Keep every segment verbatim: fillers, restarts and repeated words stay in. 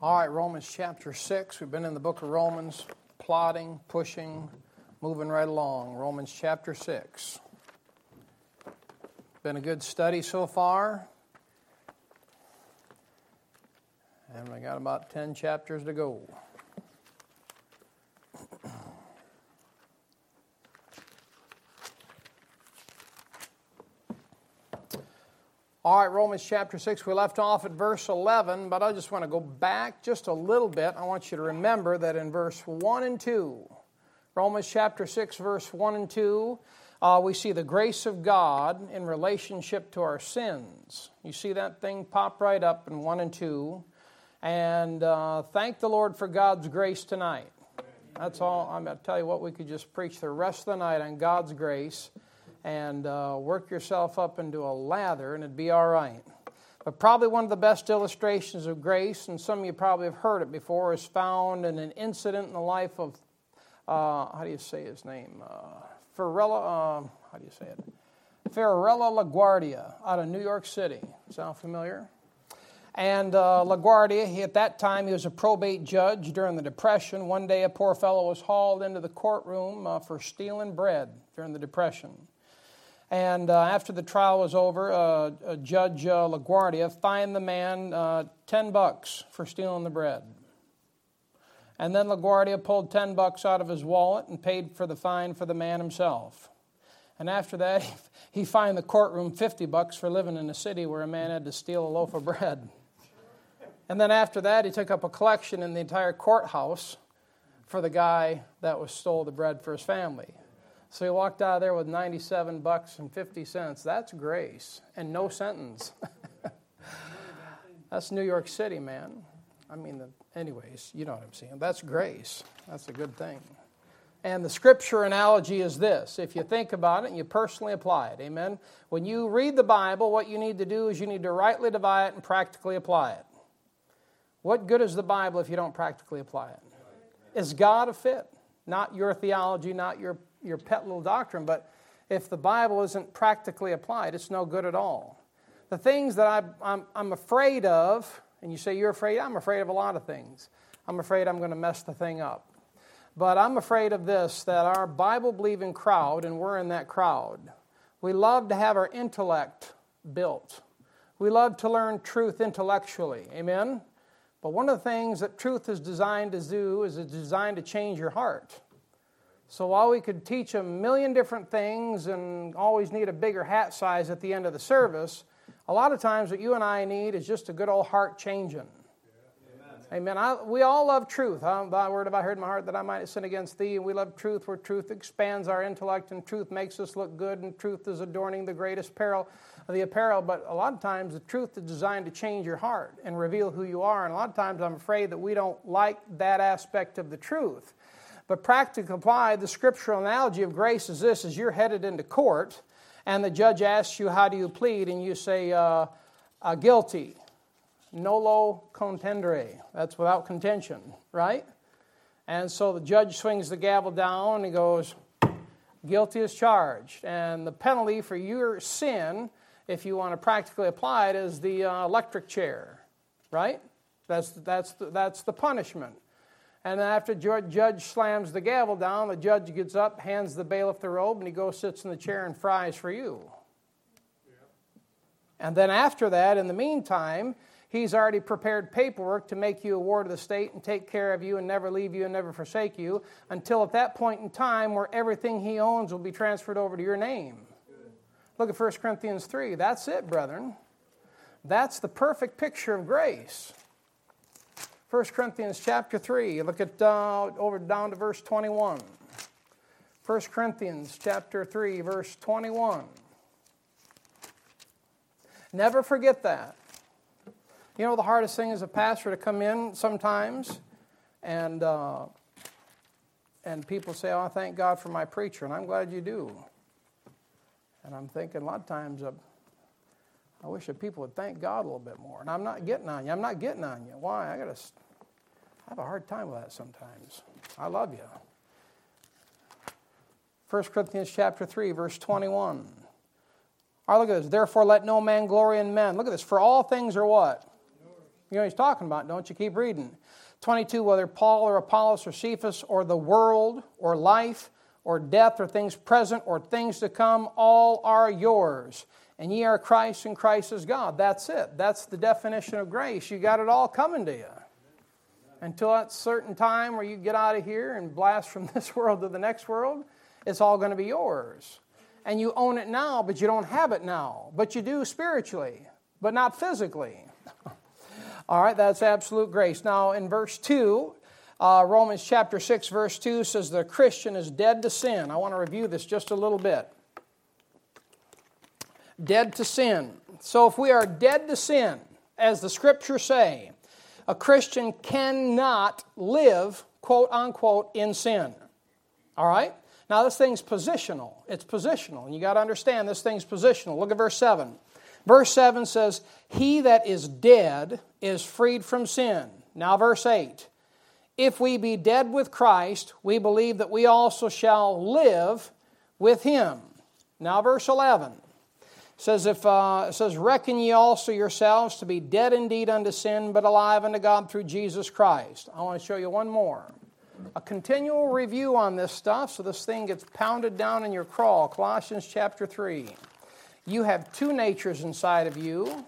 All right, Romans chapter six. We've been in the book of Romans, plodding, pushing, moving right along. Romans chapter six. Been a good study so far. And we got about ten chapters to go. All right, Romans chapter six, we left off at verse eleven, but I just want to go back just a little bit. I want you to remember that in verse one and two, Romans chapter six, verse one and two, uh, we see the grace of God in relationship to our sins. You see that thing pop right up in one and two. And uh, thank the Lord for God's grace tonight. That's all. I'm going to tell you what, we could just preach the rest of the night on God's grace and uh, work yourself up into a lather, and it'd be all right. But probably one of the best illustrations of grace, and some of you probably have heard it before, is found in an incident in the life of, uh, how do you say his name? Uh, Farella, uh, how do you say it? Farella LaGuardia out of New York City. Sound familiar? And uh, LaGuardia, he, at that time, he was a probate judge during the Depression. One day, a poor fellow was hauled into the courtroom uh, for stealing bread during the Depression. And uh, after the trial was over, uh, uh, Judge uh, LaGuardia fined the man uh, ten bucks for stealing the bread. And then LaGuardia pulled ten bucks out of his wallet and paid for the fine for the man himself. And after that, he fined the courtroom fifty bucks for living in a city where a man had to steal a loaf of bread. And then after that, he took up a collection in the entire courthouse for the guy that was stole the bread for his family. So he walked out of there with ninety-seven bucks and fifty cents. That's grace and no sentence. That's New York City, man. I mean, the, anyways, you know what I'm saying. That's grace. That's a good thing. And the scripture analogy is this. If you think about it and you personally apply it, amen? When you read the Bible, what you need to do is you need to rightly divide it and practically apply it. What good is the Bible if you don't practically apply it? Is God a fit? Not your theology, not your your pet little doctrine, but if the Bible isn't practically applied, it's no good at all. The things that I, I'm, I'm afraid of, and you say you're afraid, I'm afraid of a lot of things. I'm afraid I'm going to mess the thing up. But I'm afraid of this, that our Bible-believing crowd, and we're in that crowd, we love to have our intellect built. We love to learn truth intellectually, amen? But one of the things that truth is designed to do is it's designed to change your heart. So while we could teach a million different things and always need a bigger hat size at the end of the service, a lot of times what you and I need is just a good old heart changing. Yeah. Amen. I, we all love truth. Huh? Thy word have I heard in my heart that I might sin against thee. And we love truth where truth expands our intellect and truth makes us look good and truth is adorning the greatest apparel of the apparel. But a lot of times the truth is designed to change your heart and reveal who you are. And a lot of times I'm afraid that we don't like that aspect of the truth. But practically applied, the scriptural analogy of grace is this, is you're headed into court, and the judge asks you, how do you plead? And you say, uh, uh, guilty. Nolo contendere. That's without contention, right? And so the judge swings the gavel down, and he goes, guilty as charged. And the penalty for your sin, if you want to practically apply it, is the uh, electric chair, right? That's, that's, the, that's the punishment. And then after the judge slams the gavel down, the judge gets up, hands the bailiff the robe, and he goes, sits in the chair and fries for you. Yeah. And then after that, in the meantime, he's already prepared paperwork to make you a ward of the state and take care of you and never leave you and never forsake you until at that point in time where everything he owns will be transferred over to your name. Good. Look at First Corinthians three. That's it, brethren. That's the perfect picture of grace. First Corinthians chapter three, look at uh, over down to verse twenty-one. First Corinthians chapter three, verse twenty-one. Never forget that. You know, the hardest thing as a pastor to come in sometimes, and uh, and people say, oh, thank God for my preacher, and I'm glad you do. And I'm thinking a lot of times, uh, I wish that people would thank God a little bit more. And I'm not getting on you. I'm not getting on you. Why? I got to I have a hard time with that sometimes. I love you. First Corinthians chapter three, verse twenty-one. All right, look at this. Therefore let no man glory in men. Look at this. For all things are what? You know what he's talking about, don't you? Keep reading. twenty-two, whether Paul or Apollos or Cephas or the world or life or death or things present or things to come, all are yours. And ye are Christ, and Christ is God. That's it. That's the definition of grace. You got it all coming to you. Until that certain time where you get out of here and blast from this world to the next world, it's all going to be yours. And you own it now, but you don't have it now. But you do spiritually, but not physically. All right, that's absolute grace. Now, in verse two, uh, Romans chapter six, verse two says the Christian is dead to sin. I want to review this just a little bit. Dead to sin. So if we are dead to sin, as the Scriptures say, a Christian cannot live, quote unquote, in sin. All right? Now this thing's positional. It's positional. And you got to understand this thing's positional. Look at verse seven. Verse seven says, he that is dead is freed from sin. Now verse eight. If we be dead with Christ, we believe that we also shall live with him. Now verse eleven. Says, if uh, it says, reckon ye also yourselves to be dead indeed unto sin, but alive unto God through Jesus Christ. I want to show you one more. A continual review on this stuff, so this thing gets pounded down in your crawl. Colossians chapter three. You have two natures inside of you,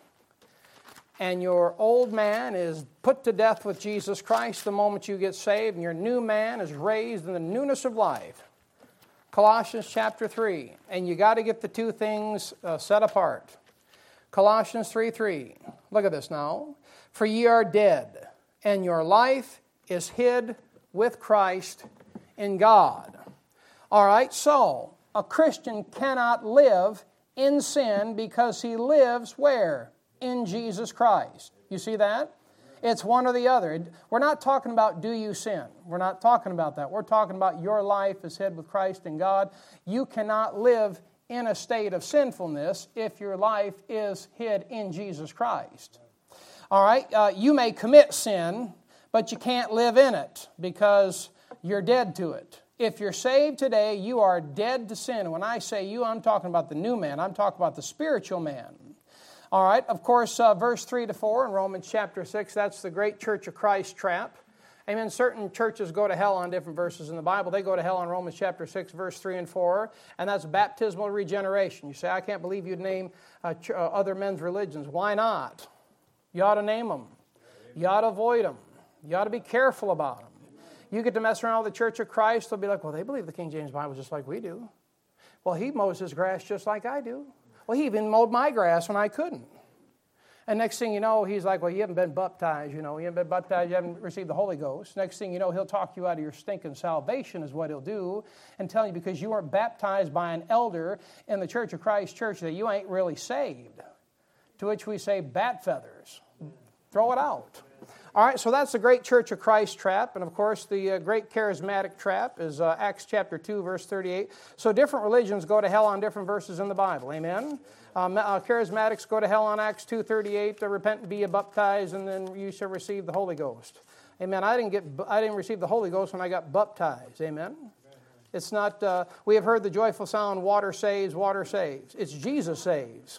and your old man is put to death with Jesus Christ the moment you get saved, and your new man is raised in the newness of life. Colossians chapter three. And you got to get the two things uh, set apart. Colossians three three. Look at this now. For ye are dead, and your life is hid with Christ in God. All right, so a Christian cannot live in sin because he lives where? In Jesus Christ. You see that? It's one or the other. We're not talking about do you sin. We're not talking about that. We're talking about your life is hid with Christ in God. You cannot live in a state of sinfulness if your life is hid in Jesus Christ. All right? Uh, you may commit sin, but you can't live in it because you're dead to it. If you're saved today, you are dead to sin. When I say you, I'm talking about the new man. I'm talking about the spiritual man. All right, of course, uh, verse three to four in Romans chapter six, that's the great Church of Christ trap. Amen. Certain churches go to hell on different verses in the Bible. They go to hell on Romans chapter six, verse three and four, and that's baptismal regeneration. You say, I can't believe you'd name uh, ch- uh, other men's religions. Why not? You ought to name them. You ought to avoid them. You ought to be careful about them. You get to mess around with the Church of Christ, they'll be like, well, they believe the King James Bible just like we do. Well, he mows his grass just like I do. Well, he even mowed my grass when I couldn't. And next thing you know, he's like, well, you haven't been baptized, you know. You haven't been baptized, you haven't received the Holy Ghost. Next thing you know, he'll talk you out of your stinking salvation is what he'll do and tell you because you weren't baptized by an elder in the Church of Christ Church that you ain't really saved. To which we say, bat feathers. Throw it out. All right, so that's the great Church of Christ trap. And, of course, the uh, great charismatic trap is uh, Acts chapter two, verse thirty-eight. So different religions go to hell on different verses in the Bible. Amen? Um, uh, charismatics go to hell on Acts two thirty-eight, to repent and be baptized, and then you shall receive the Holy Ghost. Amen. I didn't get, I didn't receive the Holy Ghost when I got baptized. Amen. It's not, uh, we have heard the joyful sound, water saves, water saves. It's Jesus saves.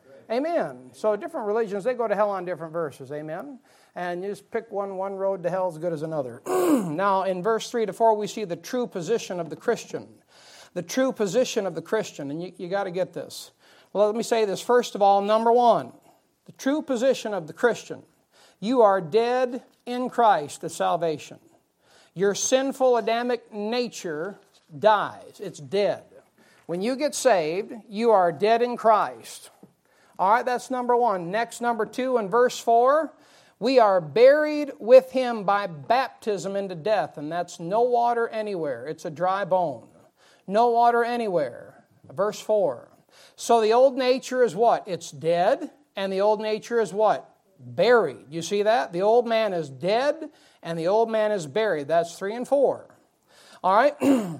Amen. So different religions, they go to hell on different verses. Amen. And you just pick one, one road to hell as good as another. Now, in verse three to four, we see the true position of the Christian. The true position of the Christian. And you, you got to get this. Well, let me say this. First of all, number one, the true position of the Christian. You are dead in Christ to salvation. Your sinful Adamic nature dies. It's dead. When you get saved, you are dead in Christ. All right, that's number one. Next, number two, in verse four, we are buried with him by baptism into death, and that's no water anywhere. It's a dry bone. No water anywhere. Verse four. So the old nature is what? It's dead, and the old nature is what? Buried. You see that? The old man is dead, and the old man is buried. That's three and four. All right?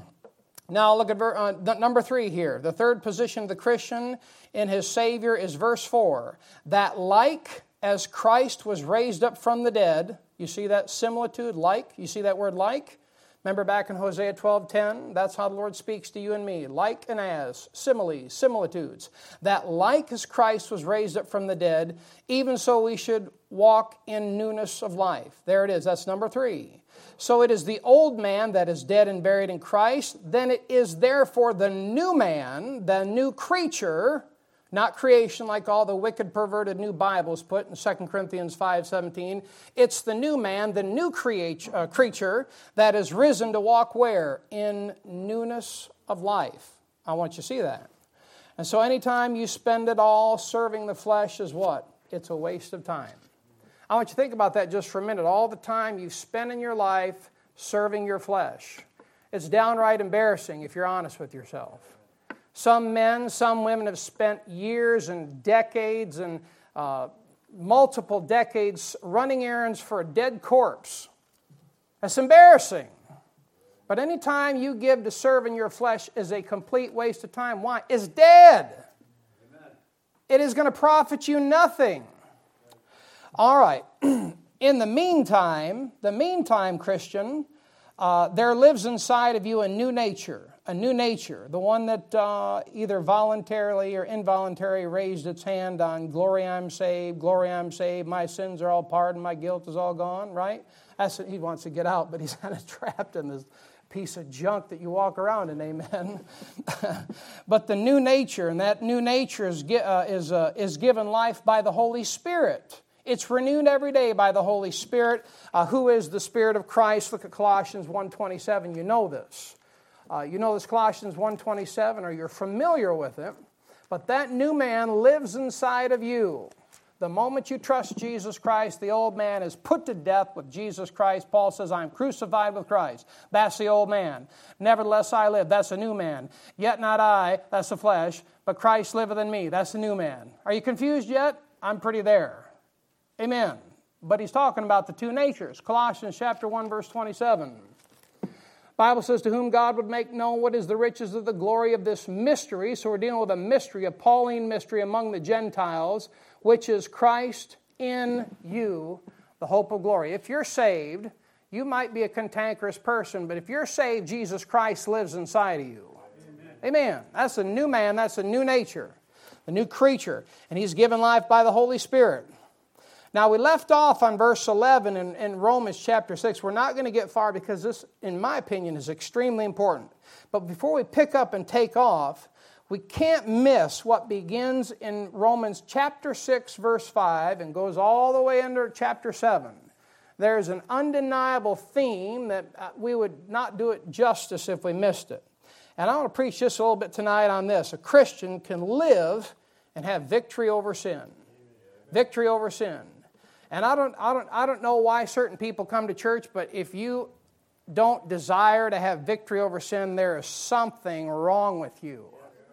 Now look at uh, number three here. The third position of the Christian in his Savior is verse four. That like as Christ was raised up from the dead, you see that similitude, like? You see that word like? Remember back in Hosea twelve ten? That's how the Lord speaks to you and me. Like and as, similes, similitudes. That like as Christ was raised up from the dead, even so we should walk in newness of life. There it is. That's number three. So it is the old man that is dead and buried in Christ. Then it is therefore the new man, the new creature, not creation like all the wicked, perverted new Bibles put in Second Corinthians five seventeen. It's the new man, the new create, uh, creature that is risen to walk where? In newness of life. I want you to see that. And so anytime you spend it all serving the flesh is what? It's a waste of time. I want you to think about that just for a minute. All the time you spend in your life serving your flesh. It's downright embarrassing if you're honest with yourself. Some men, some women have spent years and decades and uh, multiple decades running errands for a dead corpse. That's embarrassing. But any time you give to serving your flesh is a complete waste of time. Why? It's dead. Amen. It is going to profit you nothing. All right. In the meantime, the meantime, Christian, uh, there lives inside of you a new nature. A new nature, the one that uh, either voluntarily or involuntarily raised its hand on, glory, I'm saved, glory, I'm saved, my sins are all pardoned, my guilt is all gone, right? That's what he wants to get out, but he's kind of trapped in this piece of junk that you walk around in, amen? But the new nature, and that new nature is, uh, is, uh, is given life by the Holy Spirit. It's renewed every day by the Holy Spirit. Uh, who is the Spirit of Christ? Look at Colossians one twenty-seven, you know this. Uh, you know this Colossians one twenty-seven, or you're familiar with it. But that new man lives inside of you. The moment you trust Jesus Christ, the old man is put to death with Jesus Christ. Paul says, I'm crucified with Christ. That's the old man. Nevertheless I live. That's the new man. Yet not I, that's the flesh, but Christ liveth in me. That's the new man. Are you confused yet? I'm pretty there. Amen. But he's talking about the two natures. Colossians chapter one, verse twenty-seven. Bible says, to whom God would make known what is the riches of the glory of this mystery. So we're dealing with a mystery, a Pauline mystery among the Gentiles, which is Christ in you, the hope of glory. If you're saved, you might be a cantankerous person, but if you're saved, Jesus Christ lives inside of you. Amen. Amen. That's a new man, that's a new nature, a new creature, and he's given life by the Holy Spirit. Now, we left off on verse eleven in, in Romans chapter six. We're not going to get far because this, in my opinion, is extremely important. But before we pick up and take off, we can't miss what begins in Romans chapter six, verse five, and goes all the way under chapter seven. There's an undeniable theme that we would not do it justice if we missed it. And I want to preach just a little bit tonight on this. A Christian can live and have victory over sin. Victory over sin. And I don't, I don't, I don't know why certain people come to church, but if you don't desire to have victory over sin, there is something wrong with you.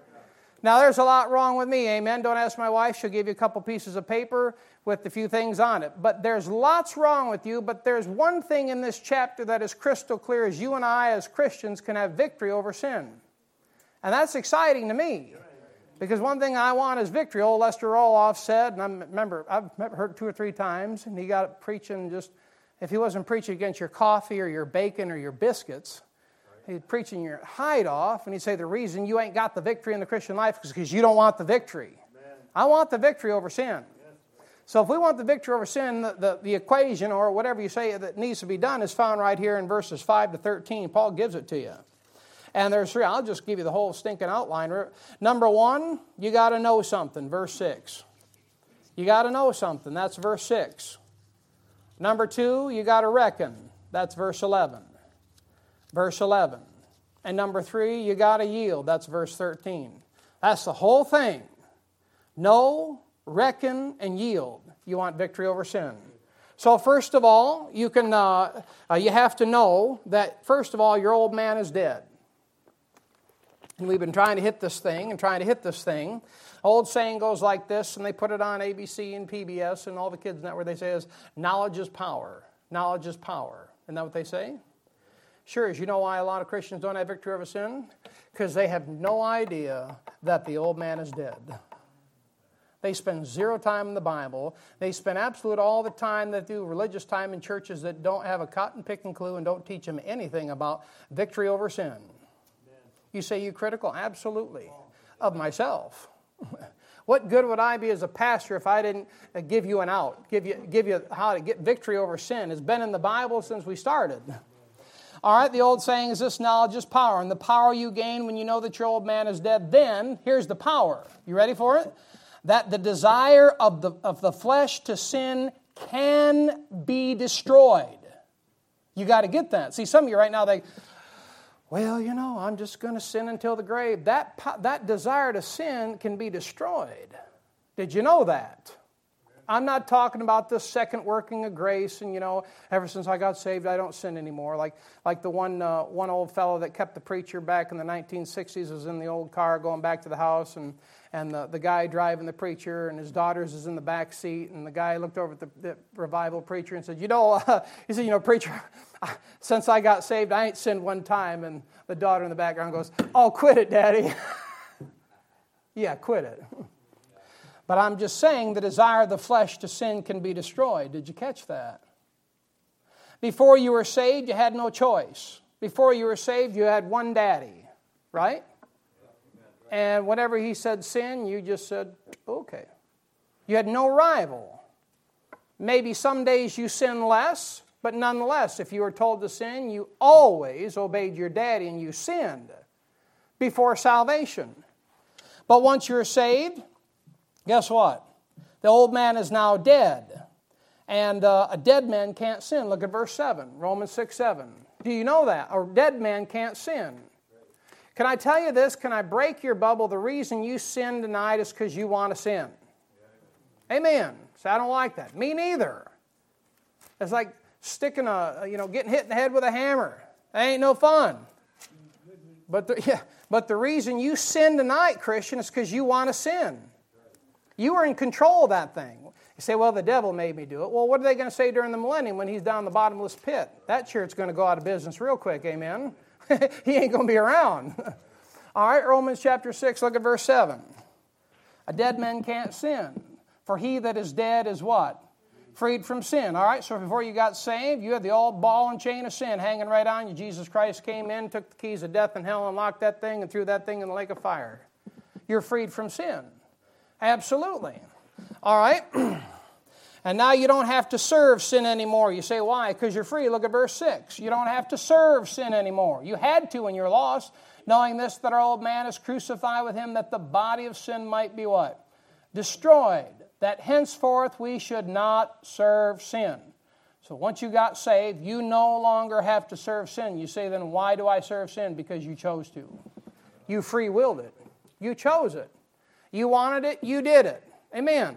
Now, there's a lot wrong with me, amen. Don't ask my wife. She'll give you a couple pieces of paper with a few things on it. But there's lots wrong with you, but there's one thing in this chapter that is crystal clear, is you and I as Christians can have victory over sin. And that's exciting to me. Because one thing I want is victory. Old Lester Roloff said, and I remember, I've heard it two or three times, and he got it preaching just, if he wasn't preaching against your coffee or your bacon or your biscuits, he'd preaching your hide off, and he'd say the reason you ain't got the victory in the Christian life is because you don't want the victory. Amen. I want the victory over sin. Yes. So if we want the victory over sin, the, the, the equation or whatever you say that needs to be done is found right here in verses five to thirteen. Paul gives it to you. And there's three. I'll just give you the whole stinking outline. Number one, you got to know something. Verse six. You got to know something. That's verse six. Number two, you got to reckon. That's verse eleven. Verse eleven. And number three, you got to yield. That's verse thirteen. That's the whole thing. Know, reckon, and yield. You want victory over sin. So first of all, you can. Uh, uh, you have to know that first of all, your old man is dead. And we've been trying to hit this thing and trying to hit this thing. Old saying goes like this, and they put it on A B C and P B S and all the kids network. They say is, knowledge is power. Knowledge is power. Isn't that what they say? Sure is. You know why a lot of Christians don't have victory over sin? Because they have no idea that the old man is dead. They spend zero time in the Bible. They spend absolute all the time they do religious time in churches that don't have a cotton-picking clue and don't teach them anything about victory over sin. Amen. You say, you critical? Absolutely. Of myself. What good would I be as a pastor if I didn't give you an out, give you, give you how to get victory over sin? It's been in the Bible since we started. All right, the old saying is this: knowledge is power, and the power you gain when you know that your old man is dead, then, here's the power. You ready for it? That the desire of the, of the flesh to sin can be destroyed. You got to get that. See, some of you right now, they, well, you know, I'm just going to sin until the grave. That, that desire to sin can be destroyed. Did you know that? I'm not talking about the second working of grace and, you know, ever since I got saved, I don't sin anymore. Like like the one uh, one old fellow that kept the preacher back in the nineteen sixties was in the old car going back to the house, and, and the, the guy driving the preacher and his daughters is in the back seat, and the guy looked over at the, the revival preacher and said, you know, uh, he said, you know, preacher, since I got saved, I ain't sinned one time. And the daughter in the background goes, oh, quit it, Daddy. Yeah, quit it. But I'm just saying the desire of the flesh to sin can be destroyed. Did you catch that? Before you were saved, you had no choice. Before you were saved, you had one daddy, right? And whenever he said sin, you just said, okay. You had no rival. Maybe some days you sin less, but nonetheless, if you were told to sin, you always obeyed your daddy and you sinned before salvation. But once you're saved, guess what? The old man is now dead. And uh, a dead man can't sin. Look at verse seven, Romans six seven. Do you know that? A dead man can't sin. Can I tell you this? Can I break your bubble? The reason you sin tonight is because you want to sin. Amen. So I don't like that. Me neither. It's like sticking a, you know, getting hit in the head with a hammer. That ain't no fun. But the, yeah, but the reason you sin tonight, Christian, is because you want to sin. You were in control of that thing. You say, well, the devil made me do it. Well, what are they going to say during the millennium when he's down the bottomless pit? That church's going to go out of business real quick, amen? He ain't going to be around. All right, Romans chapter six, look at verse seven. A dead man can't sin, for he that is dead is what? Freed from sin. All right, so before you got saved, you had the old ball and chain of sin hanging right on you. Jesus Christ came in, took the keys of death and hell, unlocked that thing, and threw that thing in the lake of fire. You're freed from sin. Absolutely. All right. And now you don't have to serve sin anymore. You say, why? Because you're free. Look at verse six. You don't have to serve sin anymore. You had to when you're lost, knowing this, that our old man is crucified with him, that the body of sin might be what? Destroyed. That henceforth we should not serve sin. So once you got saved, you no longer have to serve sin. You say, then why do I serve sin? Because you chose to. You free-willed it. You chose it. You wanted it, you did it. Amen.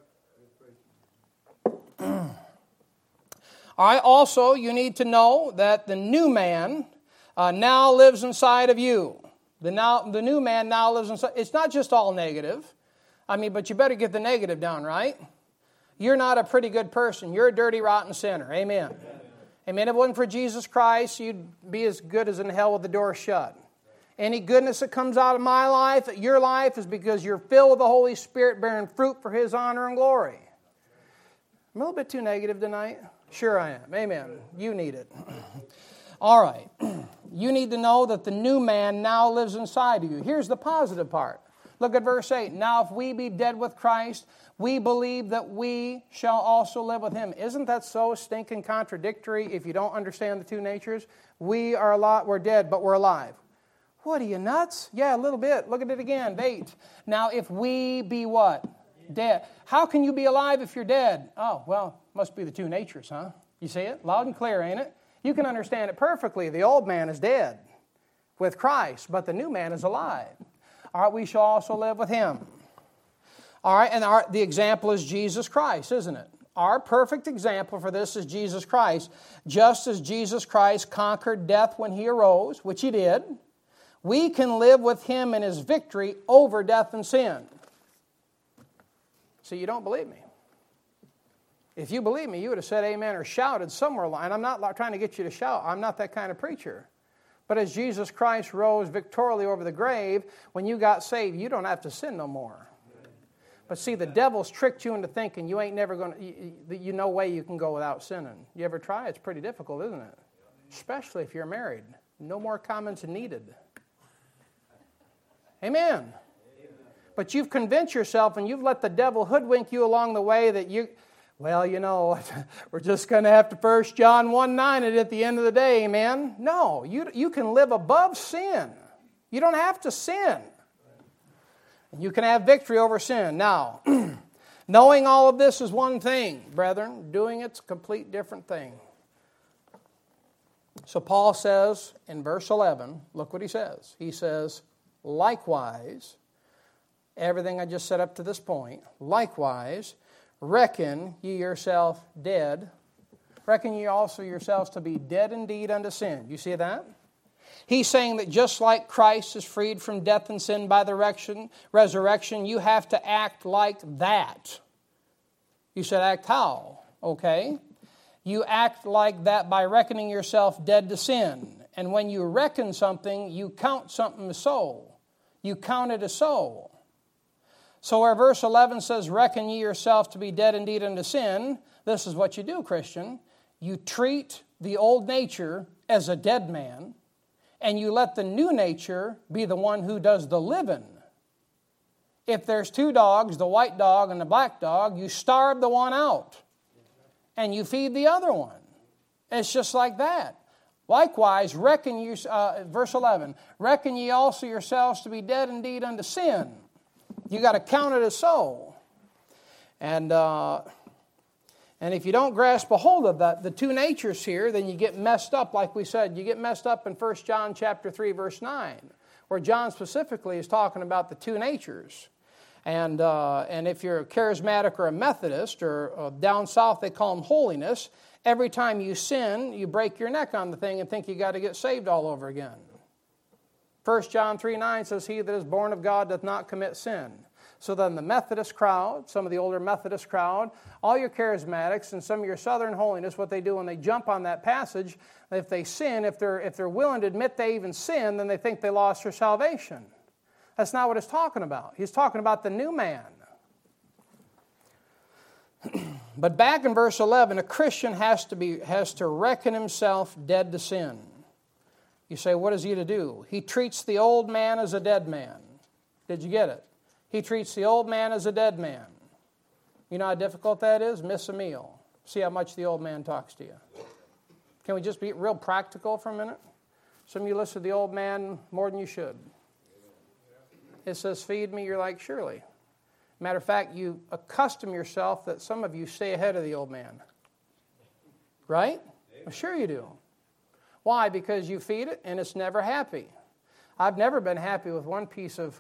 All right, also, you need to know that the new man uh, now lives inside of you. The, now, the new man now lives inside. It's not just all negative. I mean, but you better get the negative down, right? You're not a pretty good person. You're a dirty, rotten sinner. Amen. Amen. Amen. If it wasn't for Jesus Christ, you'd be as good as in hell with the door shut. Any goodness that comes out of my life, your life, is because you're filled with the Holy Spirit bearing fruit for His honor and glory. I'm a little bit too negative tonight. Sure I am. Amen. You need it. All right. You need to know that the new man now lives inside of you. Here's the positive part. Look at verse eight. Now if we be dead with Christ, we believe that we shall also live with Him. Isn't that so stinking contradictory if you don't understand the two natures? We are a lot, we're dead, but we're alive. What, are you nuts? Yeah, a little bit. Look at it again. Eight. Now if we be what? Dead. How can you be alive if you're dead? Oh, well, must be the two natures, huh? You see it? Loud and clear, ain't it? You can understand it perfectly. The old man is dead with Christ, but the new man is alive. All right, we shall also live with Him. All right, and our, the example is Jesus Christ, isn't it? Our perfect example for this is Jesus Christ. Just as Jesus Christ conquered death when He arose, which He did, we can live with Him in His victory over death and sin. See, you don't believe me. If you believe me, you would have said amen or shouted somewhere along. And I'm not trying to get you to shout. I'm not that kind of preacher. But as Jesus Christ rose victoriously over the grave, when you got saved, you don't have to sin no more. But see, the devil's tricked you into thinking you ain't never going to, you, you no way you can go without sinning. You ever try? It's pretty difficult, isn't it? Especially if you're married. No more comments needed. Amen. But you've convinced yourself and you've let the devil hoodwink you along the way that you, well, you know, we're just going to have to First John one nine it at the end of the day, amen? No, you, you can live above sin. You don't have to sin. And you can have victory over sin. Now, knowing all of this is one thing, brethren. Doing it's a complete different thing. So Paul says in verse eleven, look what he says. He says, likewise, everything I just said up to this point, likewise, reckon ye yourself dead. Reckon ye also yourselves to be dead indeed unto sin. You see that? He's saying that just like Christ is freed from death and sin by the resurrection, you have to act like that. You said, act how? Okay. You act like that by reckoning yourself dead to sin. And when you reckon something, you count something as so. You count it as so. So where verse eleven says, reckon ye yourself to be dead indeed unto sin, this is what you do, Christian. You treat the old nature as a dead man, and you let the new nature be the one who does the living. If there's two dogs, the white dog and the black dog, you starve the one out, and you feed the other one. It's just like that. Likewise, reckon you, uh, verse eleven, reckon ye also yourselves to be dead indeed unto sin. You got to count it as so. And uh, and if you don't grasp a hold of that, the two natures here, then you get messed up, like we said. You get messed up in First John chapter three, verse nine, where John specifically is talking about the two natures. And uh, and if you're a charismatic or a Methodist, or uh, down south they call them holiness, every time you sin, you break your neck on the thing and think you got to get saved all over again. First John three nine says, he that is born of God doth not commit sin. So then the Methodist crowd, some of the older Methodist crowd, all your charismatics and some of your Southern holiness, what they do when they jump on that passage, if they sin, if they're, if they're willing to admit they even sin, then they think they lost their salvation. That's not what he's talking about. He's talking about the new man. But back in verse eleven, a Christian has to be has to reckon himself dead to sin. You say, what is he to do? He treats the old man as a dead man. Did you get it? He treats the old man as a dead man. You know how difficult that is? Miss a meal. See how much the old man talks to you. Can we just be real practical for a minute? Some of you listen to the old man more than you should. It says, feed me. You're like, surely. Matter of fact, you accustom yourself that some of you stay ahead of the old man. Right? Well, sure you do. Why? Because you feed it and it's never happy. I've never been happy with one piece of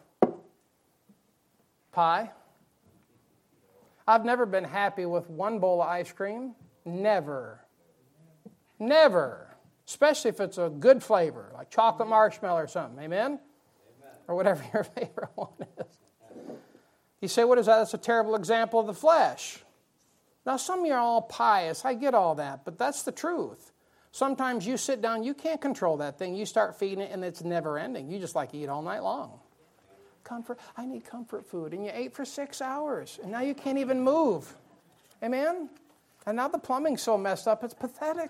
pie. I've never been happy with one bowl of ice cream. Never. Never. Especially if it's a good flavor, like chocolate marshmallow or something. Amen? Amen. Or whatever your favorite one is. You say, what is that? That's a terrible example of the flesh. Now, some of you are all pious. I get all that, but that's the truth. Sometimes you sit down, you can't control that thing. You start feeding it, and it's never ending. You just like eat all night long. Comfort. I need comfort food. And you ate for six hours, and now you can't even move. Amen? And now the plumbing's so messed up, it's pathetic.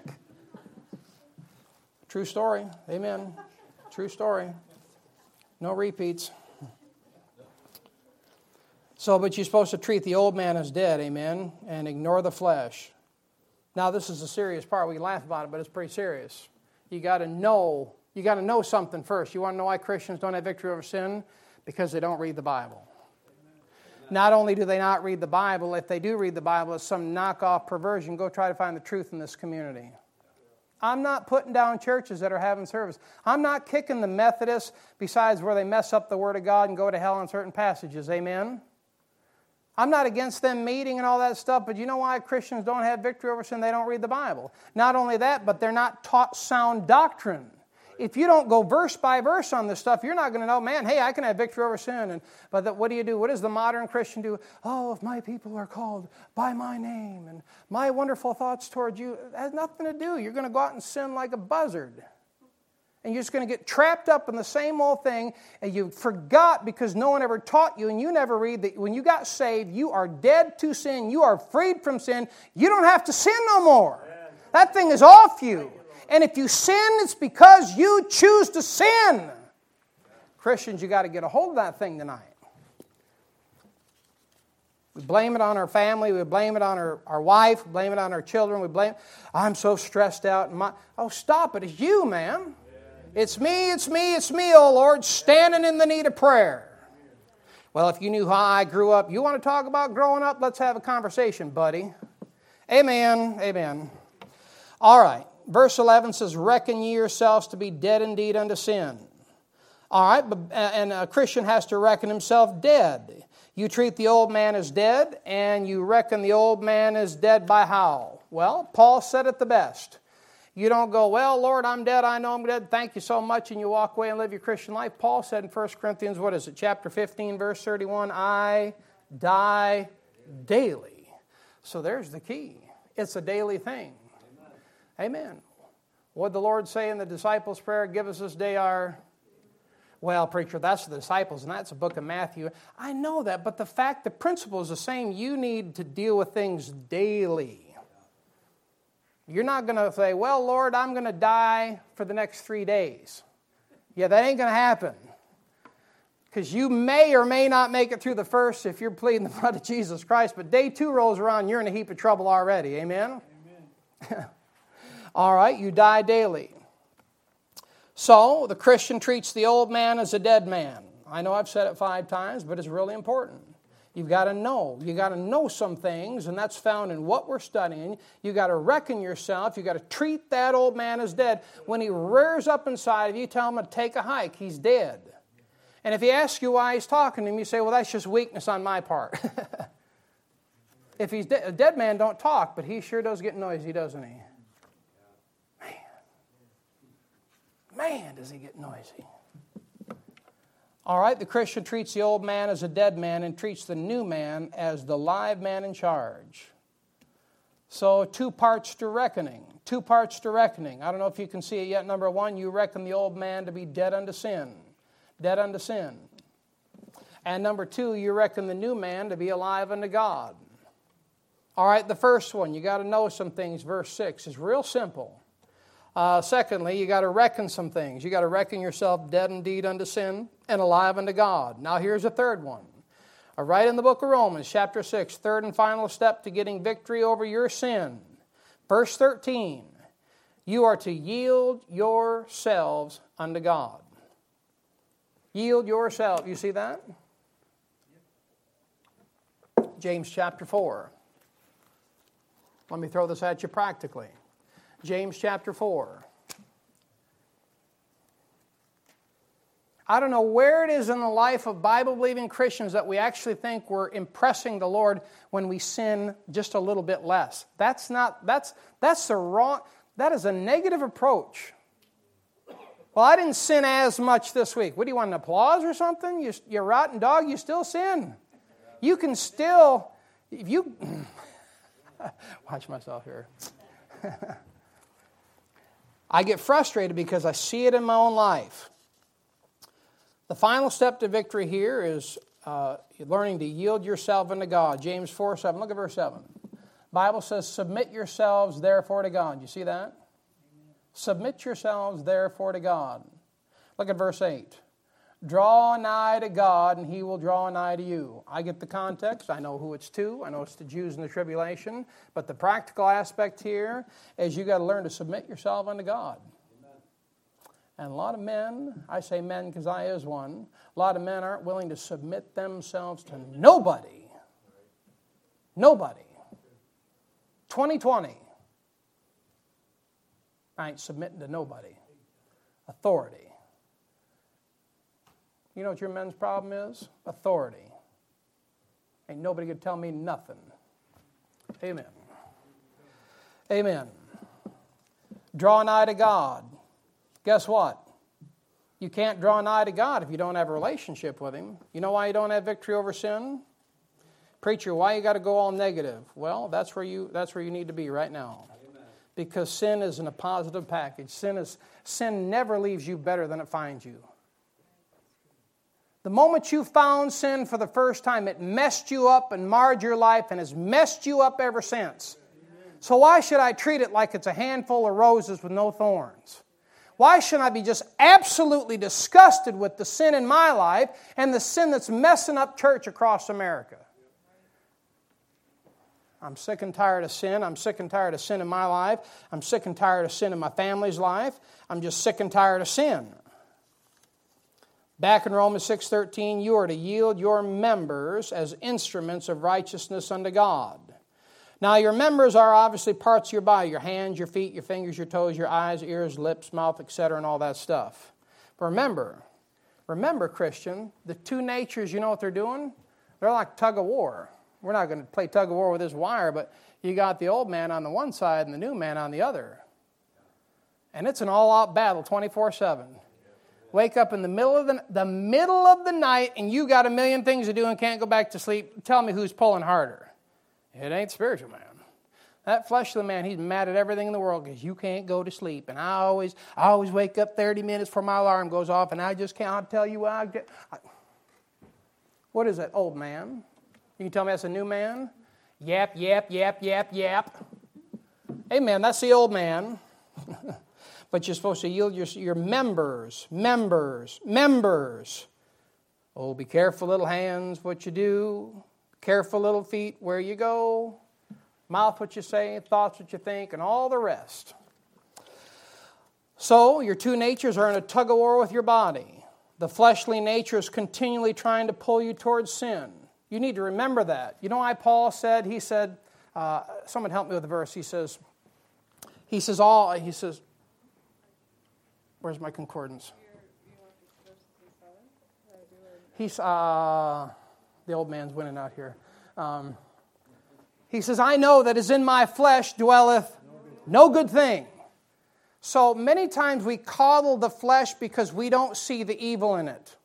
True story. Amen. True story. No repeats. So, but you're supposed to treat the old man as dead, amen, and ignore the flesh. Now, this is a serious part. We laugh about it, but it's pretty serious. You got to know. You got to know something first. You want to know why Christians don't have victory over sin? Because they don't read the Bible. Amen. Not only do they not read the Bible, if they do read the Bible, it's some knockoff perversion. Go try to find the truth in this community. I'm not putting down churches that are having service. I'm not kicking the Methodists besides where they mess up the Word of God and go to hell on certain passages. Amen? I'm not against them meeting and all that stuff, but you know why Christians don't have victory over sin? They don't read the Bible. Not only that, but they're not taught sound doctrine. If you don't go verse by verse on this stuff, you're not going to know, man, hey, I can have victory over sin. And but the, what do you do? What does the modern Christian do? Oh, if my people are called by my name and my wonderful thoughts toward you, it has nothing to do. You're going to go out and sin like a buzzard. and you're just going to get trapped up in the same old thing, and you forgot because no one ever taught you, and you never read that when you got saved, you are dead to sin. You are freed from sin. You don't have to sin no more. That thing is off you. And if you sin, it's because you choose to sin. Christians, you got to get a hold of that thing tonight. We blame it on our family. We blame it on our, our wife. We blame it on our children. We blame, I'm so stressed out. My, oh, stop it. It's you, man. It's me, it's me, it's me, oh Lord, standing in the need of prayer. Well, if you knew how I grew up, you want to talk about growing up? Let's have a conversation, buddy. Amen, amen. All right. Verse eleven says, reckon ye yourselves to be dead indeed unto sin. All right, but, and a Christian has to reckon himself dead. You treat the old man as dead, and you reckon the old man is dead by how? Well, Paul said it the best. You don't go, well, Lord, I'm dead, I know I'm dead, thank you so much, and you walk away and live your Christian life. Paul said in First Corinthians, what is it, chapter fifteen, verse thirty-one, I die daily. So there's the key. It's a daily thing. Amen. Amen. What did the Lord say in the disciples' prayer? Give us this day our... Well, preacher, that's the disciples, and that's the book of Matthew. I know that, but the fact, the principle is the same. You need to deal with things daily. You're not going to say, well, Lord, I'm going to die for the next three days. Yeah, that ain't going to happen. Because you may or may not make it through the first if you're pleading the blood of Jesus Christ, but day two rolls around, you're in a heap of trouble already. Amen? Amen. All right, you die daily. So, the Christian treats the old man as a dead man. I know I've said it five times, but it's really important. You've got to know. You've got to know some things, and that's found in what we're studying. You've got to reckon yourself. You've got to treat that old man as dead. When he rears up inside of you, tell him to take a hike. He's dead. And if he asks you why he's talking to him, you say, well, that's just weakness on my part. If he's de- a dead man, don't talk, but he sure does get noisy, doesn't he? Man, does he get noisy. All right, the Christian treats the old man as a dead man and treats the new man as the live man in charge. So two parts to reckoning. Two parts to reckoning. I don't know if you can see it yet. Number one, you reckon the old man to be dead unto sin. Dead unto sin. And number two, you reckon the new man to be alive unto God. All right, the first one, you got to know some things. Verse six is real simple. Uh, secondly, you got to reckon some things. You got to reckon yourself dead indeed unto sin and alive unto God. Now here's a third one. Uh, right in the book of Romans, chapter six, third and final step to getting victory over your sin. Verse thirteen, you are to yield yourselves unto God. Yield yourself. You see that? James chapter four. Let me throw this at you practically. James chapter four. I don't know where it is in the life of Bible-believing Christians that we actually think we're impressing the Lord when we sin just a little bit less. That's not, that's, that's the wrong, that is a negative approach. Well, I didn't sin as much this week. What do you want, an applause or something? You, you're a rotten dog, you still sin. You can still, if you, watch myself here. I get frustrated because I see it in my own life. The final step to victory here is uh, learning to yield yourself unto God. James four seven. Look at verse seven. The Bible says, submit yourselves therefore to God. You see that? Amen. Submit yourselves therefore to God. Look at verse eight. Draw nigh to God, and He will draw nigh to you. I get the context. I know who it's to. I know it's the Jews in the tribulation. But the practical aspect here is you got to learn to submit yourself unto God. Amen. And a lot of men, I say men because I is one, a lot of men aren't willing to submit themselves to nobody. Nobody. twenty twenty. I ain't submitting to nobody. Authority. You know what your men's problem is? Authority. Ain't nobody could tell me nothing. Amen. Amen. Draw nigh to God. Guess what? You can't draw nigh to God if you don't have a relationship with Him. You know why you don't have victory over sin? Preacher, why you got to go all negative? Well, that's where you that's where you need to be right now. Amen. because sin isn't a positive package. Sin is sin never leaves you better than it finds you. The moment you found sin for the first time, it messed you up and marred your life and has messed you up ever since. So why should I treat it like it's a handful of roses with no thorns? Why shouldn't I be just absolutely disgusted with the sin in my life and the sin that's messing up church across America? I'm sick and tired of sin. I'm sick and tired of sin in my life. I'm sick and tired of sin in my family's life. I'm just sick and tired of sin. Back in Romans six thirteen, you are to yield your members as instruments of righteousness unto God. Now, your members are obviously parts of your body, your hands, your feet, your fingers, your toes, your eyes, ears, lips, mouth, et cetera, and all that stuff. But remember, remember, Christian, the two natures, you know what they're doing? They're like tug of war. We're not going to play tug of war with this wire, but you got the old man on the one side and the new man on the other. And it's an all-out battle, twenty-four seven. Wake up in the middle of the, the middle of the night and you got a million things to do and can't go back to sleep. Tell me who's pulling harder. It ain't spiritual man. That fleshly man, he's mad at everything in the world because you can't go to sleep. And I always I always wake up thirty minutes before my alarm goes off and I just can't. I'll tell you what I get. I, what is that, old man? You can tell me that's a new man? Yap, yap, yap, yap, yap. Hey, man, that's the old man. But you're supposed to yield your, your members, members, members. Oh, be careful, little hands, what you do. Careful, little feet, where you go. Mouth, what you say. Thoughts, what you think, and all the rest. So, your two natures are in a tug of war with your body. The fleshly nature is continually trying to pull you towards sin. You need to remember that. You know why Paul said, he said, uh, someone help me with the verse. He says, he says, all, he says, where's my concordance? He's, uh, the old man's winning out here. Um, he says, I know that as in my flesh dwelleth no good thing. So many times we coddle the flesh because we don't see the evil in it.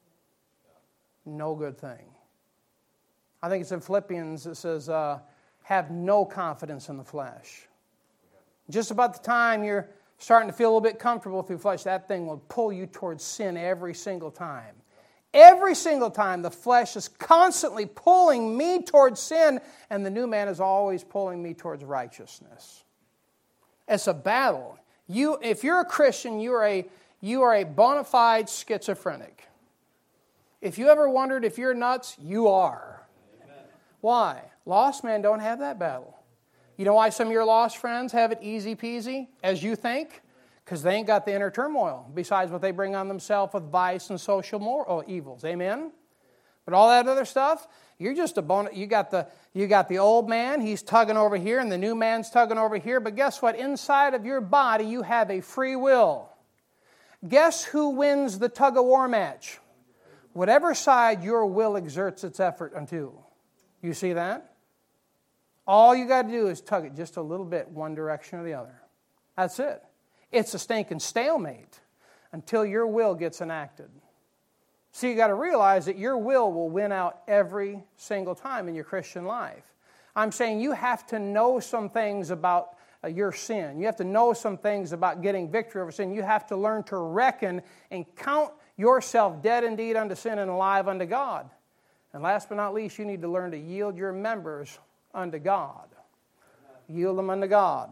No good thing. I think it's in Philippians, it says, uh, have no confidence in the flesh. Just about the time you're starting to feel a little bit comfortable with your flesh, that thing will pull you towards sin every single time. Every single time the flesh is constantly pulling me towards sin, and the new man is always pulling me towards righteousness. It's a battle. You, if you're a Christian, you are a, you are a bona fide schizophrenic. If you ever wondered if you're nuts, you are. Why? Lost men don't have that battle. You know why some of your lost friends have it easy peasy, as you think? Because they ain't got the inner turmoil, besides what they bring on themselves with vice and social moral evils. Amen? But all that other stuff, you're just a bone. You got the you got the old man, he's tugging over here, and the new man's tugging over here. But guess what? Inside of your body, you have a free will. Guess who wins the tug-of-war match? Whatever side your will exerts its effort unto. You see that? All you got to do is tug it just a little bit, one direction or the other. That's it. It's a stinking stalemate until your will gets enacted. So you got to realize that your will will win out every single time in your Christian life. I'm saying you have to know some things about uh, your sin. You have to know some things about getting victory over sin. You have to learn to reckon and count yourself dead indeed unto sin and alive unto God. And last but not least, you need to learn to yield your members unto God. Yield them unto God.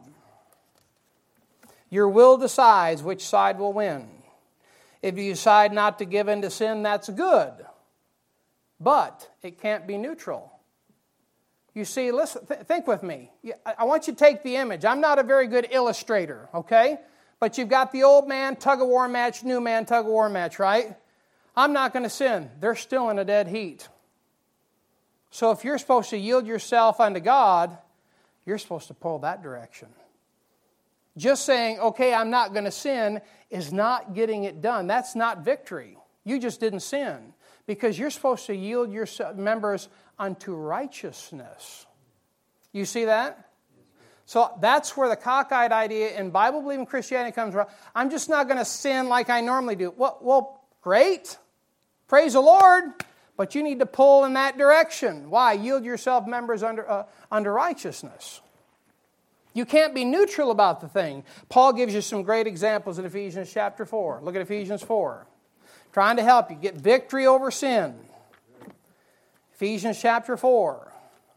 Your will decides which side will win. If you decide not to give in to sin, that's good. But it can't be neutral. You see, listen, th- think with me. I want you to take the image. I'm not a very good illustrator, okay? But you've got the old man tug-of-war match, new man tug-of-war match, right? I'm not going to sin. They're still in a dead heat. So if you're supposed to yield yourself unto God, you're supposed to pull that direction. Just saying, okay, I'm not going to sin, is not getting it done. That's not victory. You just didn't sin. Because you're supposed to yield your members unto righteousness. You see that? So that's where the cockeyed idea in Bible-believing Christianity comes from. I'm just not going to sin like I normally do. Well, well, great. Praise the Lord. But you need to pull in that direction. Why? Yield yourself members under, uh, under righteousness. You can't be neutral about the thing. Paul gives you some great examples in Ephesians chapter four. Look at Ephesians four. Trying to help you get victory over sin. Ephesians chapter four.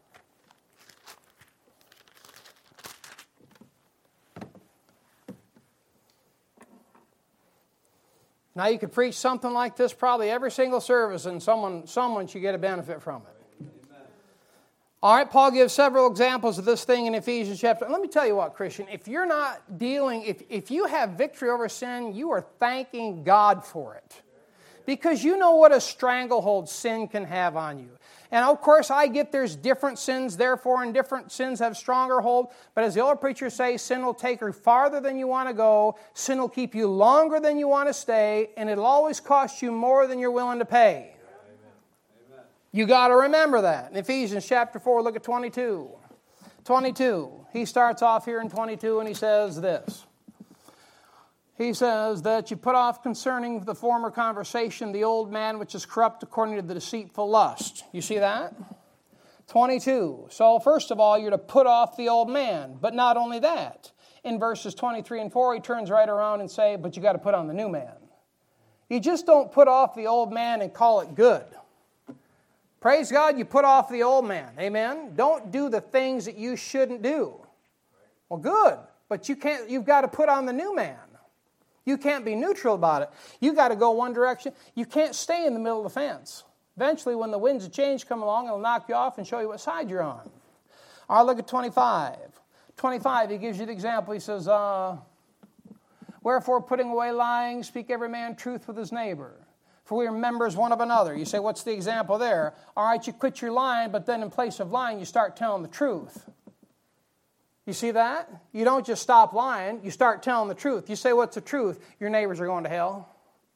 Now you could preach something like this probably every single service and someone, someone should get a benefit from it. All right, Paul gives several examples of this thing in Ephesians chapter. Let me tell you what, Christian, if you're not dealing, if, if you have victory over sin, you are thanking God for it. Because you know what a stranglehold sin can have on you. And of course, I get there's different sins, therefore, and different sins have stronger hold. But as the old preachers say, sin will take you farther than you want to go. Sin will keep you longer than you want to stay. And it'll always cost you more than you're willing to pay. You got to remember that. In Ephesians chapter four, look at twenty-two. twenty-two. He starts off here in twenty-two and he says this. He says that you put off concerning the former conversation the old man which is corrupt according to the deceitful lust. You see that? twenty-two. So first of all, you're to put off the old man. But not only that. In verses twenty-three and four, he turns right around and say, but you got to put on the new man. You just don't put off the old man and call it good. Praise God, you put off the old man. Amen? Don't do the things that you shouldn't do. Well, good. But you can't, you've got to put on the new man. You can't be neutral about it. You've got to go one direction. You can't stay in the middle of the fence. Eventually, when the winds of change come along, it'll knock you off and show you what side you're on. All right, look at twenty-five. twenty-five, he gives you the example. He says, uh, wherefore, putting away lying, speak every man truth with his neighbor. For we are members one of another. You say, what's the example there? All right, you quit your lying, but then in place of lying, you start telling the truth. You see that? You don't just stop lying, you start telling the truth. You say, what's the truth? Your neighbors are going to hell.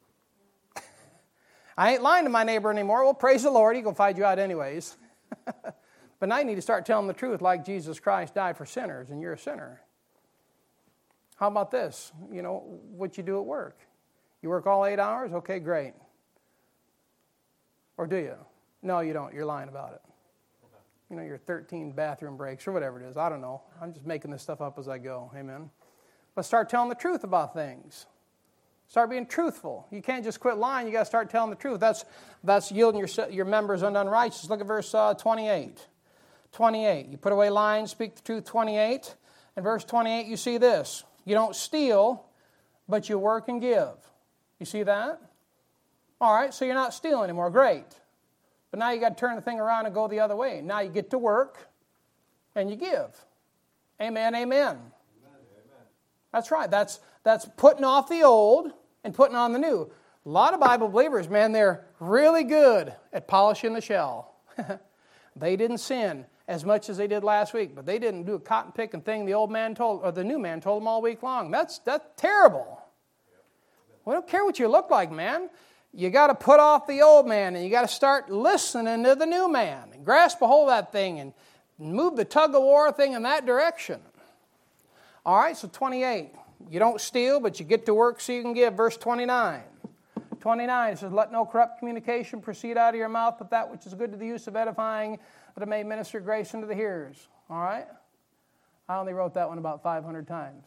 I ain't lying to my neighbor anymore. Well, praise the Lord, he's going to find you out anyways. But now you need to start telling the truth like Jesus Christ died for sinners, and you're a sinner. How about this? You know, what you do at work. You work all eight hours? Okay, great. Or do you? No, you don't. You're lying about it. You know, your thirteen bathroom breaks or whatever it is. I don't know. I'm just making this stuff up as I go. Amen. But start telling the truth about things. Start being truthful. You can't just quit lying. You got to start telling the truth. That's that's yielding your, your members unto unrighteousness. Look at verse uh, twenty-eight. twenty-eight. You put away lying, speak the truth. twenty-eight. In verse twenty-eight, you see this. You don't steal, but you work and give. You see that? All right, so you're not stealing anymore. Great. But now you got to turn the thing around and go the other way. Now you get to work and you give. Amen, amen. Amen. That's right. That's that's putting off the old and putting on the new. A lot of Bible believers, man, they're really good at polishing the shell. They didn't sin as much as they did last week, but they didn't do a cotton picking thing the old man told, or the new man told them all week long. That's that's terrible. We don't care what you look like, man. You got to put off the old man and you got to start listening to the new man and grasp a hold of that thing and move the tug-of-war thing in that direction. All right, so twenty-eight. You don't steal, but you get to work so you can give. Verse twenty-nine. twenty-nine, it says, let no corrupt communication proceed out of your mouth, but that which is good to the use of edifying, that it may minister grace unto the hearers. All right? I only wrote that one about five hundred times.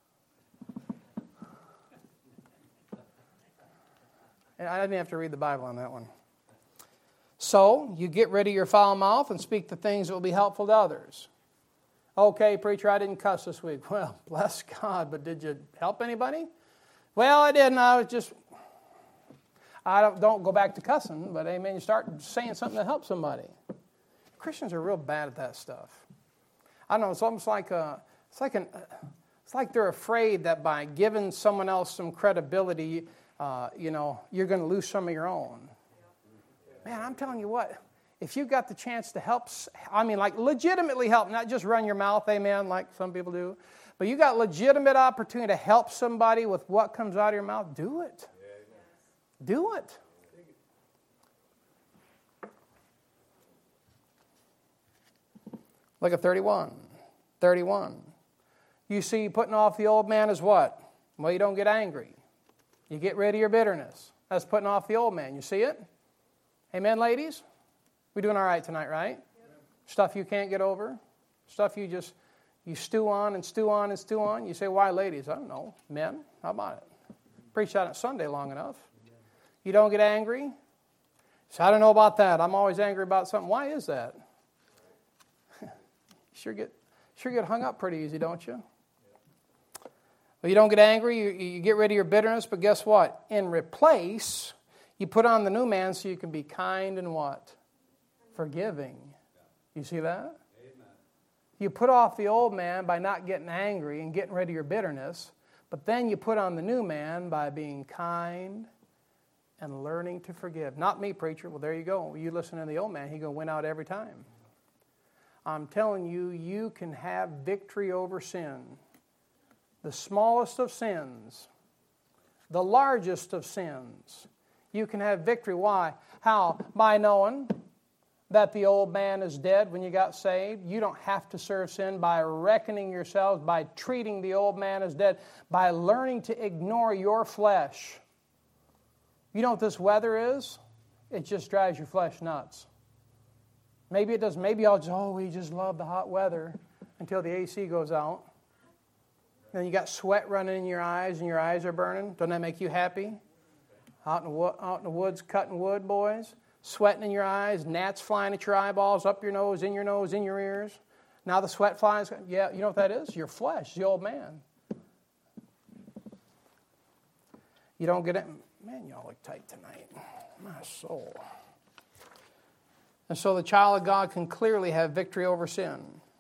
And I didn't have to read the Bible on that one. So, you get rid of your foul mouth and speak the things that will be helpful to others. Okay, preacher, I didn't cuss this week. Well, bless God, but did you help anybody? Well, I didn't. I was just, I don't, don't go back to cussing, but amen, you start saying something that helps somebody. Christians are real bad at that stuff. I don't know, it's almost like a, it's like an, it's like they're afraid that by giving someone else some credibility, uh, you know, you're going to lose some of your own. Man, I'm telling you what, if you've got the chance to help, I mean, like legitimately help, not just run your mouth, amen, like some people do, but you got legitimate opportunity to help somebody with what comes out of your mouth, do it. Do it. Look at thirty-one. thirty-one. You see, putting off the old man is what? Well, you don't get angry. You get rid of your bitterness. That's putting off the old man. You see it? Amen, ladies? We doing all right tonight, right? Yep. Stuff you can't get over. Stuff you just, You stew on and stew on and stew on. You say, why ladies? I don't know. Men, how about it? Preach out on Sunday long enough. You don't get angry? So I don't know about that. I'm always angry about something. Why is that? you sure get sure get hung up pretty easy, don't you? Well, you don't get angry. You, you get rid of your bitterness. But guess what? In replace, you put on the new man so you can be kind and what? Forgiving. You see that? You put off the old man by not getting angry and getting rid of your bitterness, but then you put on the new man by being kind and learning to forgive. Not me, preacher. Well, there you go. You listen to the old man, he's going to win out every time. I'm telling you, you can have victory over sin. The smallest of sins, the largest of sins. You can have victory. Why? How? By knowing that the old man is dead when you got saved. You don't have to serve sin by reckoning yourselves, by treating the old man as dead, by learning to ignore your flesh. You know what this weather is? It just drives your flesh nuts. Maybe it does. Maybe I'll just, oh, we just love the hot weather until the A C goes out. Then you got sweat running in your eyes and your eyes are burning. Doesn't that make you happy? Out in the, out in the woods cutting wood, boys. Sweating in your eyes, gnats flying at your eyeballs, up your nose, in your nose, in your ears. Now the sweat flies. Yeah, you know what that is? Your flesh, the old man. You don't get it. Man, y'all look tight tonight. My soul. And so the child of God can clearly have victory over sin.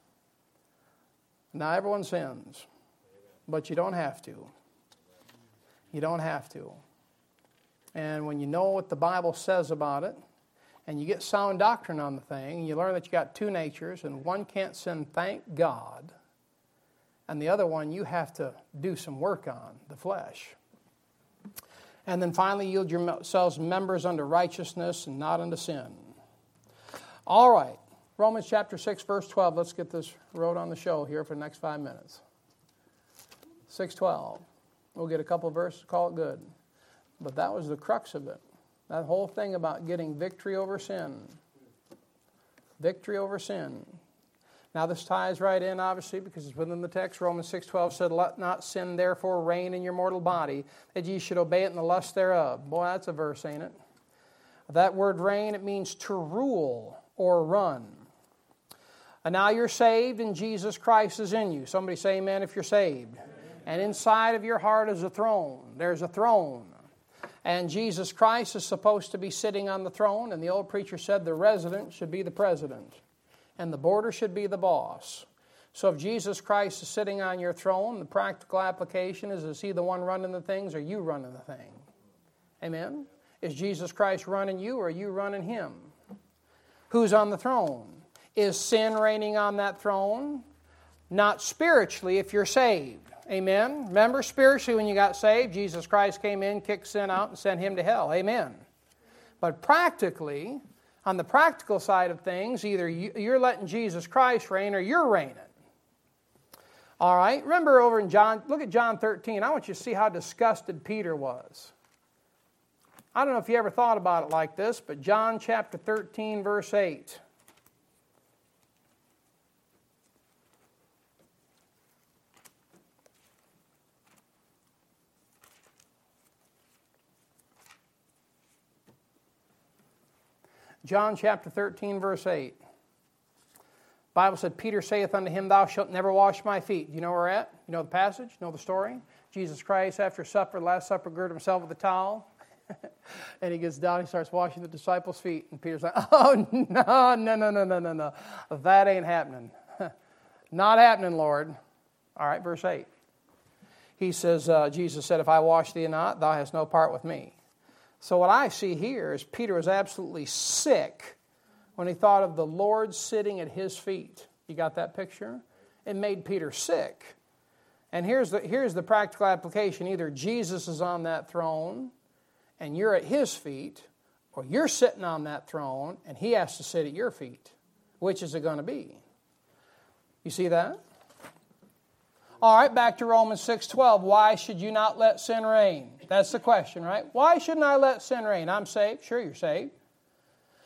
Now everyone sins, but you don't have to. You don't have to. And when you know what the Bible says about it, and you get sound doctrine on the thing, and you learn that you got two natures, and one can't sin, thank God, and the other one you have to do some work on, the flesh. And then finally, yield yourselves members unto righteousness and not unto sin. All right, Romans chapter six, verse twelve. Let's get this road on the show here for the next five minutes. six twelve. We'll get a couple of verses, call it good. But that was the crux of it. That whole thing about getting victory over sin. Victory over sin. Now this ties right in, obviously, because it's within the text. Romans six twelve said, let not sin therefore reign in your mortal body, that ye should obey it in the lust thereof. Boy, that's a verse, ain't it? That word reign, it means to rule or run. And now you're saved and Jesus Christ is in you. Somebody say amen if you're saved. Amen. And inside of your heart is a throne. There's a throne. And Jesus Christ is supposed to be sitting on the throne. And the old preacher said the resident should be the president. And the boarder should be the boss. So if Jesus Christ is sitting on your throne, the practical application is, is he the one running the things or you running the thing? Amen? Is Jesus Christ running you or are you running him? Who's on the throne? Is sin reigning on that throne? Not spiritually if you're saved. Amen? Remember, spiritually when you got saved, Jesus Christ came in, kicked sin out, and sent him to hell. Amen? But practically, on the practical side of things, either you're letting Jesus Christ reign or you're reigning. All right? Remember over in John, look at John thirteen. I want you to see how disgusted Peter was. I don't know if you ever thought about it like this, but John chapter thirteen, verse eight. John chapter thirteen, verse eight. The Bible said, Peter saith unto him, thou shalt never wash my feet. You know where we're at? You know the passage? You know the story? Jesus Christ, after supper, last supper, girded himself with a towel. And he gets down, he starts washing the disciples' feet. And Peter's like, oh, no, no, no, no, no, no, no. That ain't happening. Not happening, Lord. All right, verse eight. He says, uh, Jesus said, if I wash thee not, thou hast no part with me. So what I see here is Peter was absolutely sick when he thought of the Lord sitting at his feet. You got that picture? It made Peter sick. And here's the, here's the practical application. Either Jesus is on that throne and you're at his feet, or you're sitting on that throne and he has to sit at your feet. Which is it going to be? You see that? All right, back to Romans six twelve. Why should you not let sin reign? That's the question, right? Why shouldn't I let sin reign? I'm saved. Sure, you're saved.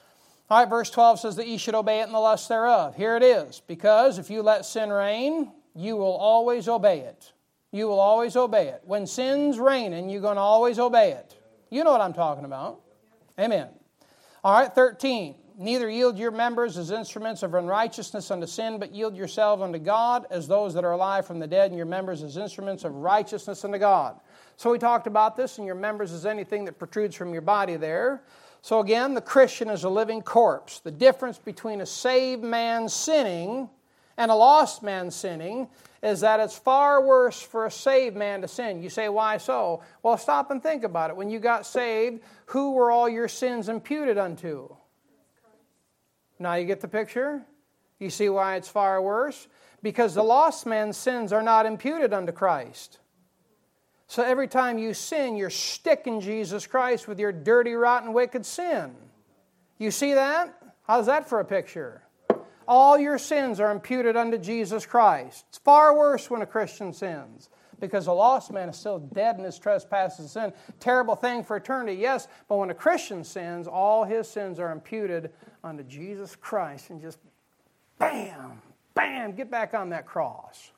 All right, verse twelve says that ye should obey it in the lust thereof. Here it is. Because if you let sin reign, you will always obey it. You will always obey it. When sin's reigning, you're going to always obey it. You know what I'm talking about. Amen. All right, thirteen. Neither yield your members as instruments of unrighteousness unto sin, but yield yourselves unto God as those that are alive from the dead, and your members as instruments of righteousness unto God. So we talked about this, and your members is anything that protrudes from your body there. So again, the Christian is a living corpse. The difference between a saved man sinning and a lost man sinning is that it's far worse for a saved man to sin. You say, why so? Well, stop and think about it. When you got saved, who were all your sins imputed unto? Now you get the picture? You see why it's far worse? Because the lost man's sins are not imputed unto Christ. So every time you sin, you're sticking Jesus Christ with your dirty, rotten, wicked sin. You see that? How's that for a picture? All your sins are imputed unto Jesus Christ. It's far worse when a Christian sins, because a lost man is still dead in his trespasses and sin. Terrible thing for eternity, yes, but when a Christian sins, all his sins are imputed unto Jesus Christ, and just bam, bam, get back on that cross.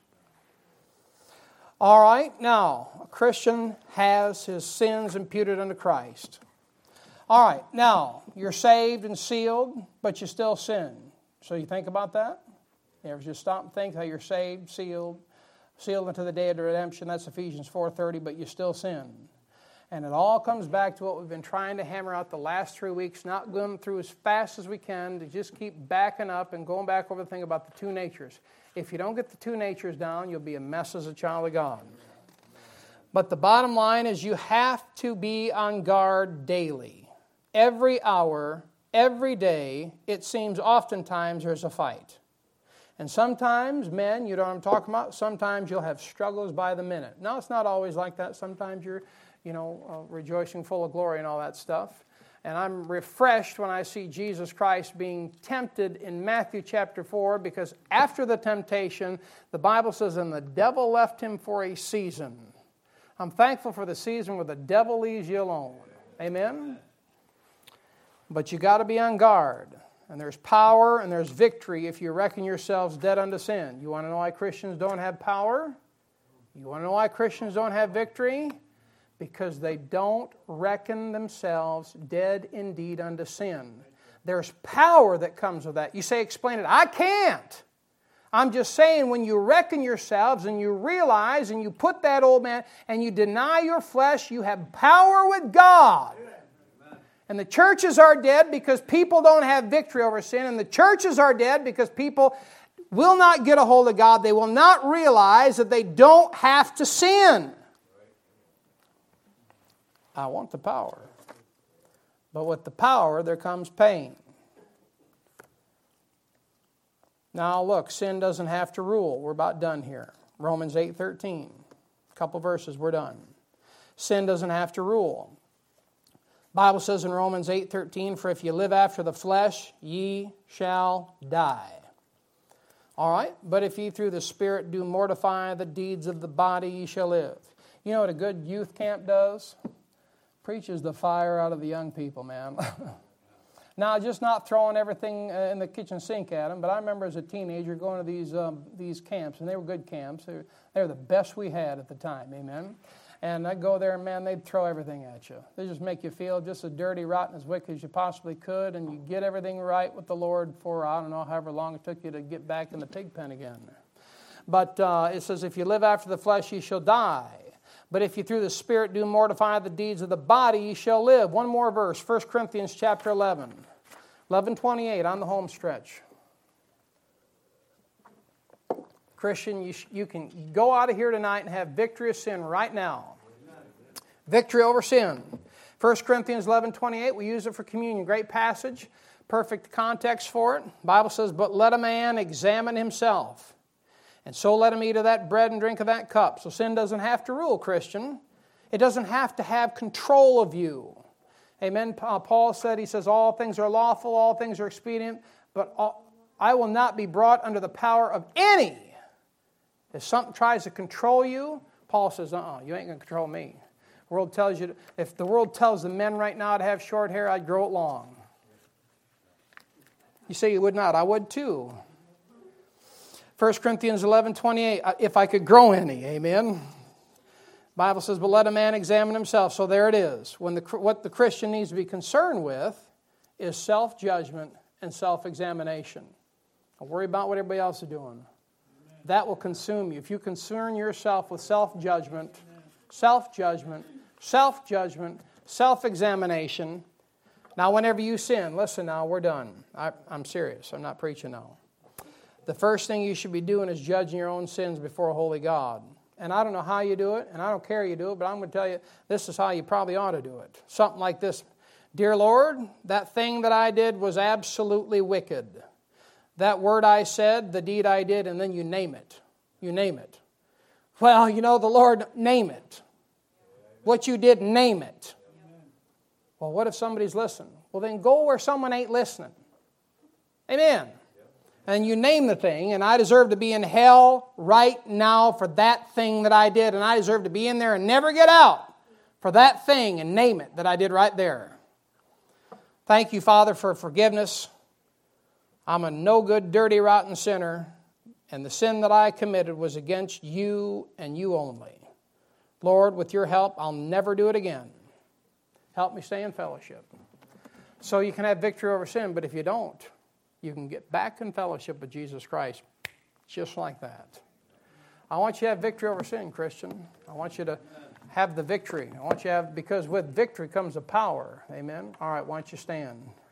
All right, now, a Christian has his sins imputed unto Christ. All right, now, you're saved and sealed, but you still sin. So you think about that? You ever just stop and think how you're saved, sealed, sealed unto the day of the redemption? That's Ephesians four thirty, but you still sin. And it all comes back to what we've been trying to hammer out the last three weeks, not going through as fast as we can, to just keep backing up and going back over the thing about the two natures. If you don't get the two natures down, you'll be a mess as a child of God. But the bottom line is you have to be on guard daily. Every hour, every day, it seems oftentimes there's a fight. And sometimes, men, you know what I'm talking about, sometimes you'll have struggles by the minute. Now, it's not always like that. Sometimes you're, you know, uh, rejoicing full of glory and all that stuff. And I'm refreshed when I see Jesus Christ being tempted in Matthew chapter four, because after the temptation, the Bible says, and the devil left him for a season. I'm thankful for the season where the devil leaves you alone. Amen? But you got to be on guard. And there's power and there's victory if you reckon yourselves dead unto sin. You want to know why Christians don't have power? You want to know why Christians don't have victory? Because they don't reckon themselves dead indeed unto sin. There's power that comes with that. You say, explain it. I can't. I'm just saying, when you reckon yourselves and you realize and you put that old man and you deny your flesh, you have power with God. And the churches are dead because people don't have victory over sin. And the churches are dead because people will not get a hold of God. They will not realize that they don't have to sin. I want the power. But with the power, there comes pain. Now look, sin doesn't have to rule. We're about done here. Romans eight thirteen. A couple verses, we're done. Sin doesn't have to rule. Bible says in Romans eight thirteen, for if you live after the flesh, ye shall die. All right, but if ye through the Spirit do mortify the deeds of the body, ye shall live. You know what a good youth camp does? Preaches the fire out of the young people, man. Now, just not throwing everything in the kitchen sink at them, but I remember as a teenager going to these um, these camps, and they were good camps. They were, they were the best we had at the time, amen? And I'd go there, and man, they'd throw everything at you. They just make you feel just as dirty, rotten, as wicked as you possibly could, and you get everything right with the Lord for, I don't know, however long it took you to get back in the pig pen again. But uh, it says, if you live after the flesh, ye shall die. But if you through the Spirit do mortify the deeds of the body, ye shall live. One more verse, First Corinthians chapter eleven. eleven twenty-eight on the home stretch. Christian, you, sh- you can go out of here tonight and have victory of sin right now. Victory over sin. First Corinthians eleven twenty-eight, we use it for communion. Great passage, perfect context for it. The Bible says, but let a man examine himself, and so let him eat of that bread and drink of that cup. So sin doesn't have to rule, Christian. It doesn't have to have control of you. Amen. Paul said, he says, all things are lawful, all things are expedient, but all, I will not be brought under the power of any. If something tries to control you, Paul says, uh-uh, you ain't going to control me. The world tells you, to, if the world tells the men right now to have short hair, I'd grow it long. You say you would not. I would too. First Corinthians eleven twenty-eight, if I could grow any, amen. Bible says, but let a man examine himself. So there it is. When the, what the Christian needs to be concerned with is self-judgment and self-examination. Don't worry about what everybody else is doing. Amen. That will consume you. If you concern yourself with self-judgment, Amen. self-judgment, self-judgment, self-examination. Now, whenever you sin, listen now, we're done. I, I'm serious. I'm not preaching now. The first thing you should be doing is judging your own sins before a holy God. And I don't know how you do it, and I don't care you do it, but I'm going to tell you, this is how you probably ought to do it. Something like this. Dear Lord, that thing that I did was absolutely wicked. That word I said, the deed I did, and then you name it. You name it. Well, you know, the Lord, name it. What you did, name it. Well, what if somebody's listening? Well, then go where someone ain't listening. Amen. And you name the thing, and I deserve to be in hell right now for that thing that I did, and I deserve to be in there and never get out for that thing, and name it that I did right there. Thank you, Father, for forgiveness. I'm a no good, dirty, rotten sinner, and the sin that I committed was against you and you only. Lord, with your help, I'll never do it again. Help me stay in fellowship. So you can have victory over sin, but if you don't, you can get back in fellowship with Jesus Christ just like that. I want you to have victory over sin, Christian. I want you to have the victory. I want you to have, because with victory comes the power. Amen? All right, why don't you stand?